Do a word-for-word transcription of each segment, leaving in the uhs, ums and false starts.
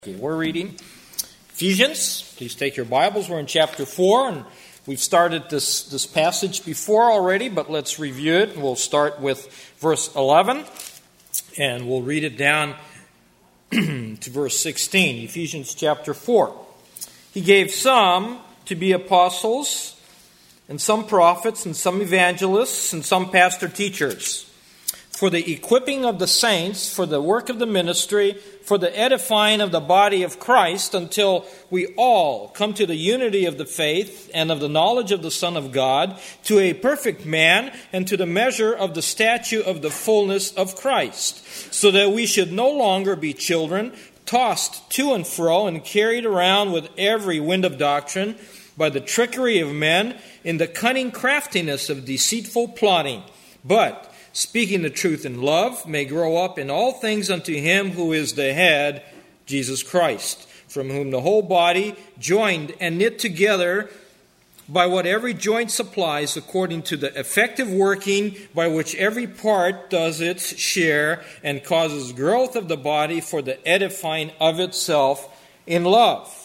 Okay, we're reading Ephesians. Please take your Bibles. We're in chapter four, and we've started this, this passage before already, but let's review it. We'll start with verse eleven, and we'll read it down to verse sixteen. Ephesians chapter four. He gave some to be apostles, and some prophets, and some evangelists, and some pastor teachers, for the equipping of the saints, for the work of the ministry, for the edifying of the body of Christ, until we all come to the unity of the faith and of the knowledge of the Son of God, to a perfect man, and to the measure of the stature of the fullness of Christ, so that we should no longer be children, tossed to and fro and carried around with every wind of doctrine, by the trickery of men, in the cunning craftiness of deceitful plotting, but speaking the truth in love, may grow up in all things unto Him who is the head, Jesus Christ, from whom the whole body, joined and knit together by what every joint supplies, according to the effective working by which every part does its share, and causes growth of the body for the edifying of itself in love.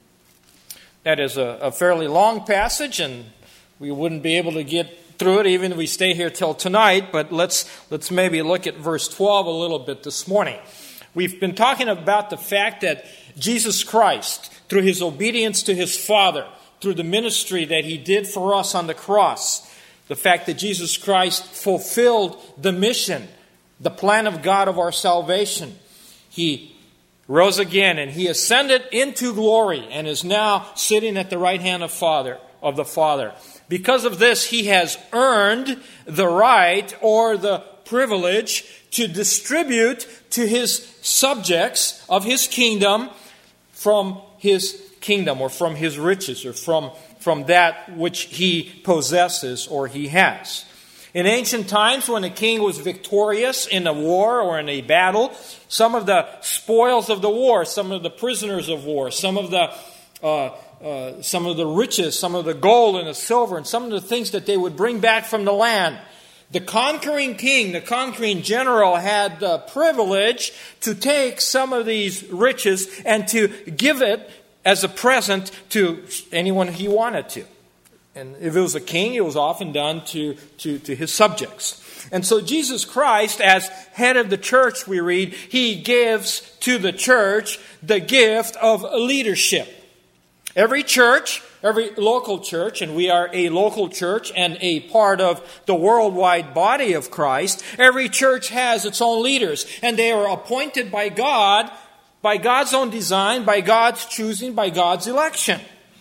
That is a, a fairly long passage, and we wouldn't be able to get through it even if we stay here till tonight, but let's let's maybe look at verse twelve a little bit this morning. We've been talking about the fact that Jesus Christ, through His obedience to His Father, through the ministry that He did for us on the cross, the fact that Jesus Christ fulfilled the mission, the plan of God of our salvation. He rose again and He ascended into glory and is now sitting at the right hand of Father of the Father. Because of this, He has earned the right or the privilege to distribute to His subjects of His kingdom from His kingdom or from His riches or from, from that which He possesses or He has. In ancient times, when a king was victorious in a war or in a battle, some of the spoils of the war, some of the prisoners of war, some of the uh, Uh, some of the riches, some of the gold and the silver, and some of the things that they would bring back from the land. The conquering king, the conquering general, had the privilege to take some of these riches and to give it as a present to anyone he wanted to. And if it was a king, it was often done to, to, to his subjects. And so Jesus Christ, as head of the church, we read, He gives to the church the gift of leadership. Every church, every local church, and we are a local church and a part of the worldwide body of Christ, every church has its own leaders, and they are appointed by God, by God's own design, by God's choosing, by God's election.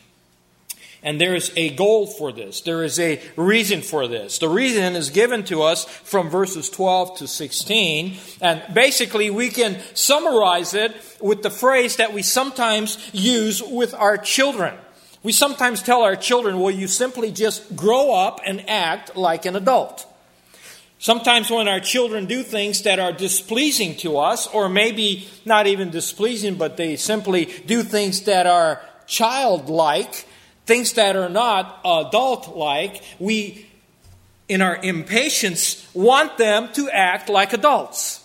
And there is a goal for this. There is a reason for this. The reason is given to us from verses twelve to sixteen. And basically we can summarize it with the phrase that we sometimes use with our children. We sometimes tell our children, well, you simply just grow up and act like an adult. Sometimes when our children do things that are displeasing to us, or maybe not even displeasing, but they simply do things that are childlike, things that are not adult-like, we, in our impatience, want them to act like adults.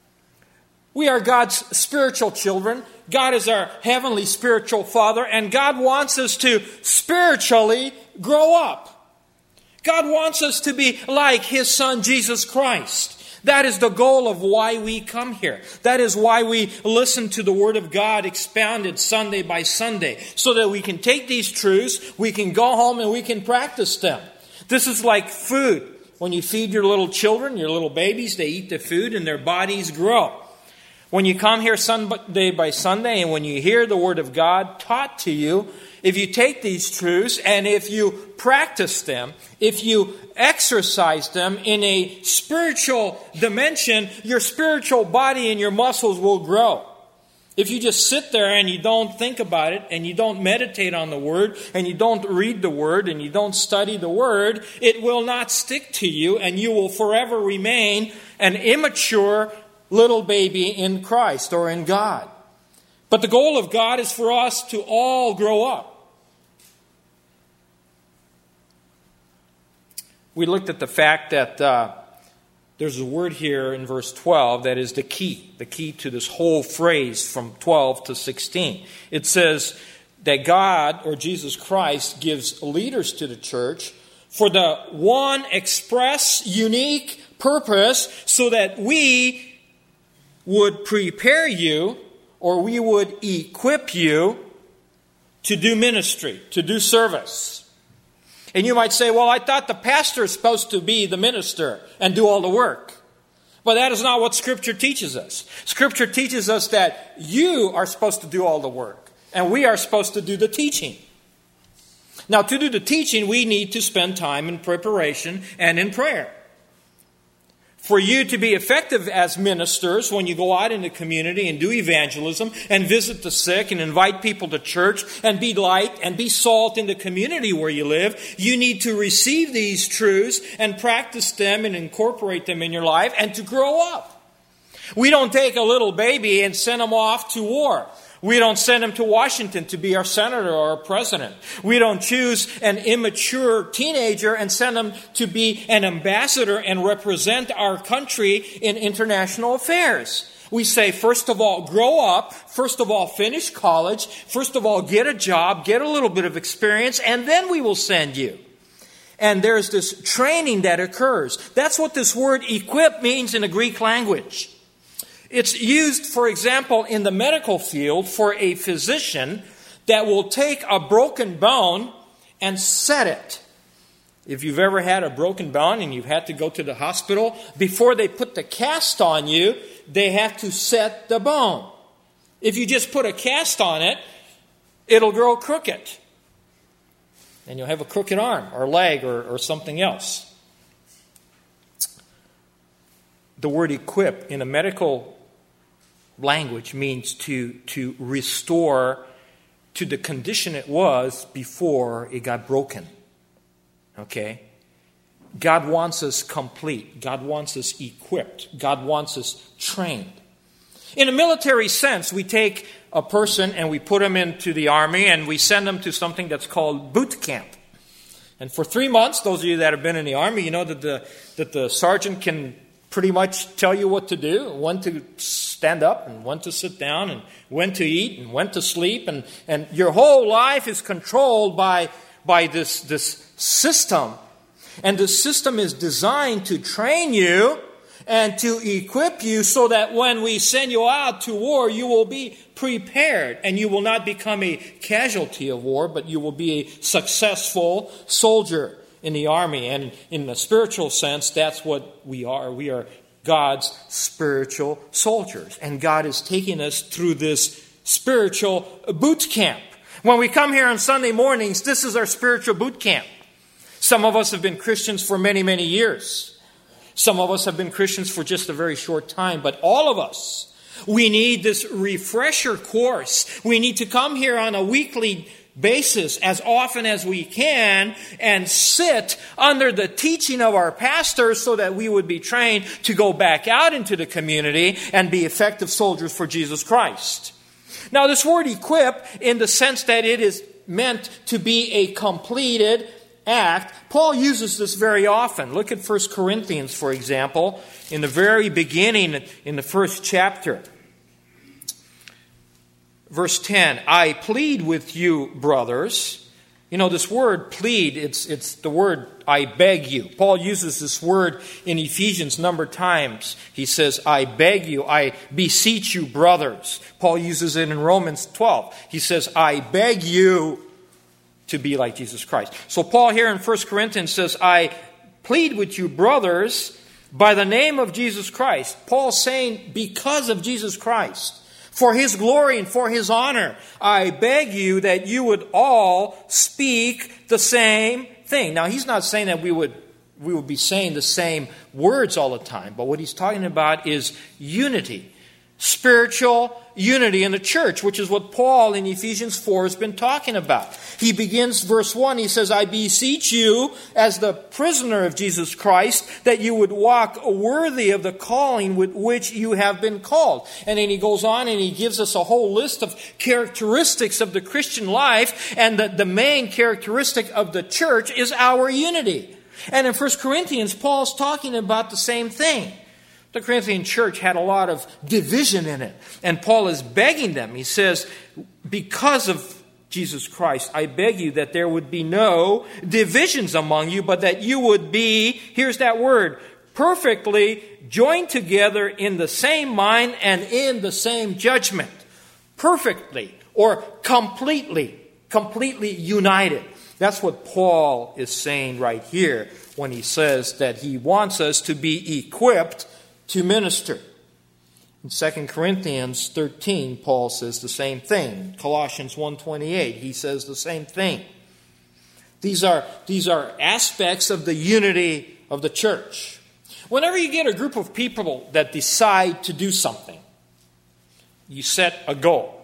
We are God's spiritual children. God is our heavenly spiritual Father, and God wants us to spiritually grow up. God wants us to be like His Son, Jesus Christ. That is the goal of why we come here. That is why we listen to the Word of God expounded Sunday by Sunday, so that we can take these truths, we can go home and we can practice them. This is like food. When you feed your little children, your little babies, they eat the food and their bodies grow. When you come here Sunday by Sunday and when you hear the Word of God taught to you, if you take these truths and if you practice them, if you exercise them in a spiritual dimension, your spiritual body and your muscles will grow. If you just sit there and you don't think about it and you don't meditate on the Word and you don't read the Word and you don't study the Word, it will not stick to you and you will forever remain an immature little baby in Christ or in God. But the goal of God is for us to all grow up. We looked at the fact that uh, there's a word here in verse twelve that is the key, the key to this whole phrase from twelve to sixteen. It says that God, or Jesus Christ, gives leaders to the church for the one express, unique purpose so that we would prepare you, or we would equip you to do ministry, to do service. And you might say, well, I thought the pastor is supposed to be the minister and do all the work. But that is not what Scripture teaches us. Scripture teaches us that you are supposed to do all the work, and we are supposed to do the teaching. Now, to do the teaching, we need to spend time in preparation and in prayer. For you to be effective as ministers when you go out in the community and do evangelism and visit the sick and invite people to church and be light and be salt in the community where you live, you need to receive these truths and practice them and incorporate them in your life and to grow up. We don't take a little baby and send them off to war. We don't send them to Washington to be our senator or our president. We don't choose an immature teenager and send them to be an ambassador and represent our country in international affairs. We say, first of all, grow up. First of all, finish college. First of all, get a job, get a little bit of experience, and then we will send you. And there's this training that occurs. That's what this word equip means in the Greek language. It's used, for example, in the medical field for a physician that will take a broken bone and set it. If you've ever had a broken bone and you've had to go to the hospital, before they put the cast on you, they have to set the bone. If you just put a cast on it, it'll grow crooked. And you'll have a crooked arm or leg or, or something else. The word equip in a medical language means to, to restore to the condition it was before it got broken. Okay? God wants us complete. God wants us equipped. God wants us trained. In a military sense, we take a person and we put them into the army and we send them to something that's called boot camp. And for three months, those of you that have been in the army, you know that the, that the sergeant can pretty much tell you what to do, when to stand up and when to sit down and when to eat and when to sleep. And, and your whole life is controlled by, by this, this system. And the system is designed to train you and to equip you so that when we send you out to war, you will be prepared and you will not become a casualty of war, but you will be a successful soldier in the army. And in the spiritual sense, that's what we are. We are God's spiritual soldiers. And God is taking us through this spiritual boot camp. When we come here on Sunday mornings, this is our spiritual boot camp. Some of us have been Christians for many, many years. Some of us have been Christians for just a very short time. But all of us, we need this refresher course. We need to come here on a weekly basis as often as we can and sit under the teaching of our pastors so that we would be trained to go back out into the community and be effective soldiers for Jesus Christ. Now, this word equip, in the sense that it is meant to be a completed act, Paul uses this very often. Look at First Corinthians, for example, in the very beginning, in the first chapter. Verse ten, I plead with you, brothers. You know, this word plead, it's, it's the word I beg you. Paul uses this word in Ephesians a number of times. He says, I beg you, I beseech you, brothers. Paul uses it in Romans twelve. He says, I beg you to be like Jesus Christ. So Paul here in First Corinthians says, I plead with you, brothers, by the name of Jesus Christ. Paul's saying, because of Jesus Christ, for His glory and for His honor, I beg you that you would all speak the same thing. Now, he's not saying that we would we would be saying the same words all the time, but what he's talking about is unity. Spiritual unity in the church, which is what Paul in Ephesians four has been talking about. He begins verse one, he says, I beseech you as the prisoner of Jesus Christ that you would walk worthy of the calling with which you have been called. And then he goes on and he gives us a whole list of characteristics of the Christian life, and the, the main characteristic of the church is our unity. And in First Corinthians, Paul's talking about the same thing. The Corinthian church had a lot of division in it. And Paul is begging them. He says, because of Jesus Christ, I beg you that there would be no divisions among you, but that you would be, here's that word, perfectly joined together in the same mind and in the same judgment. Perfectly or completely, completely united. That's what Paul is saying right here when he says that he wants us to be equipped to minister. In Second Corinthians thirteen, Paul says the same thing. Colossians one twenty-eight, he says the same thing. These are, these are aspects of the unity of the church. Whenever you get a group of people that decide to do something, you set a goal.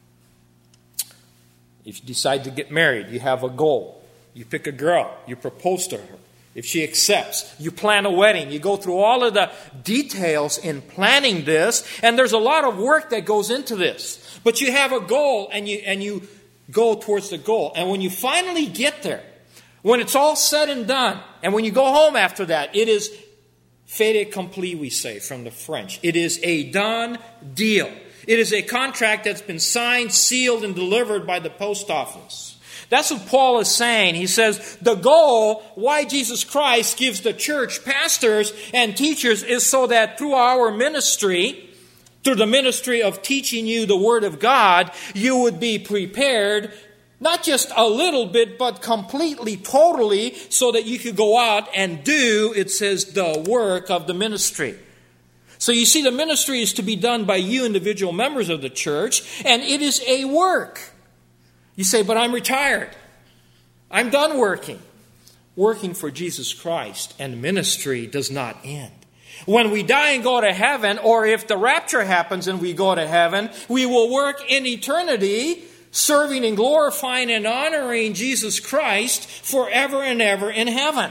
If you decide to get married, you have a goal. You pick a girl, you propose to her. If she accepts, you plan a wedding. You go through all of the details in planning this, and there's a lot of work that goes into this. But you have a goal, and you and you go towards the goal. And when you finally get there, when it's all said and done, and when you go home after that, it is fait accompli, we say from the French. It is a done deal. It is a contract that's been signed, sealed, and delivered by the post office. That's what Paul is saying. He says the goal, why Jesus Christ gives the church pastors and teachers, is so that through our ministry, through the ministry of teaching you the Word of God, you would be prepared, not just a little bit, but completely, totally, so that you could go out and do, it says, the work of the ministry. So you see, the ministry is to be done by you individual members of the church, and it is a work. You say, but I'm retired. I'm done working. Working for Jesus Christ and ministry does not end. When we die and go to heaven, or if the rapture happens and we go to heaven, we will work in eternity, serving and glorifying and honoring Jesus Christ forever and ever in heaven.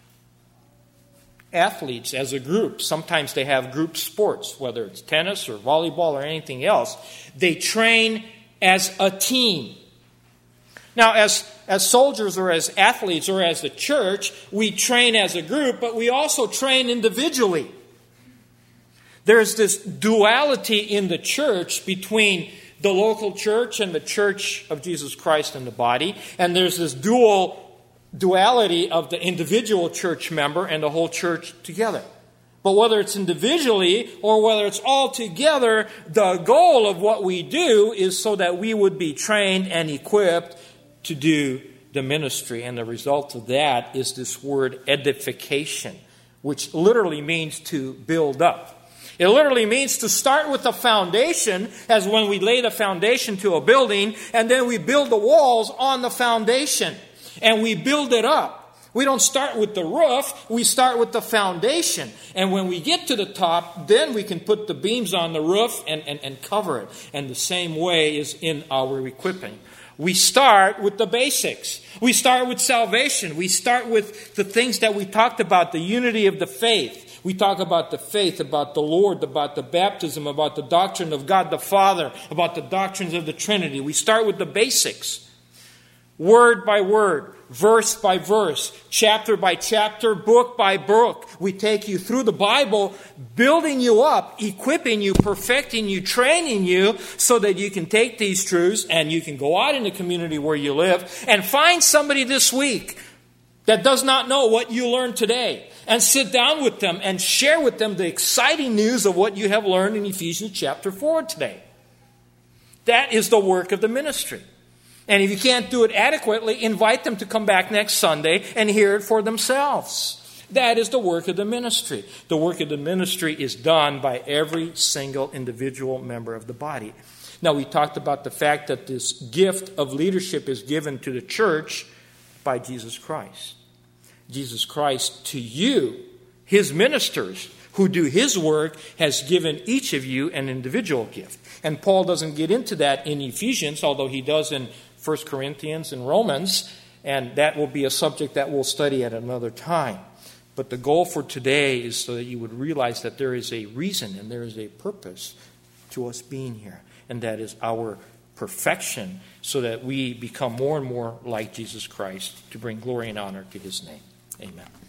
Athletes as a group, sometimes they have group sports, whether it's tennis or volleyball or anything else. They train as a team. Now, as, as soldiers or as athletes or as the church, we train as a group, but we also train individually. There's this duality in the church between the local church and the church of Jesus Christ in the body, and there's this dual duality of the individual church member and the whole church together. But whether it's individually or whether it's all together, the goal of what we do is so that we would be trained and equipped to do the ministry. And the result of that is this word edification, which literally means to build up. It literally means to start with the foundation, as when we lay the foundation to a building, and then we build the walls on the foundation. And we build it up. We don't start with the roof, we start with the foundation. And when we get to the top, then we can put the beams on the roof and, and, and cover it. And the same way is in our equipping. We start with the basics. We start with salvation. We start with the things that we talked about, the unity of the faith. We talk about the faith, about the Lord, about the baptism, about the doctrine of God the Father, about the doctrines of the Trinity. We start with the basics. Word by word, verse by verse, chapter by chapter, book by book. We take you through the Bible, building you up, equipping you, perfecting you, training you, so that you can take these truths and you can go out in the community where you live and find somebody this week that does not know what you learned today, and sit down with them and share with them the exciting news of what you have learned in Ephesians chapter four today. That is the work of the ministry. And if you can't do it adequately, invite them to come back next Sunday and hear it for themselves. That is the work of the ministry. The work of the ministry is done by every single individual member of the body. Now, we talked about the fact that this gift of leadership is given to the church by Jesus Christ. Jesus Christ to you, His ministers who do His work, has given each of you an individual gift. And Paul doesn't get into that in Ephesians, although he does in First Corinthians and Romans, and that will be a subject that we'll study at another time. But the goal for today is so that you would realize that there is a reason and there is a purpose to us being here, and that is our perfection, so that we become more and more like Jesus Christ to bring glory and honor to His name. Amen.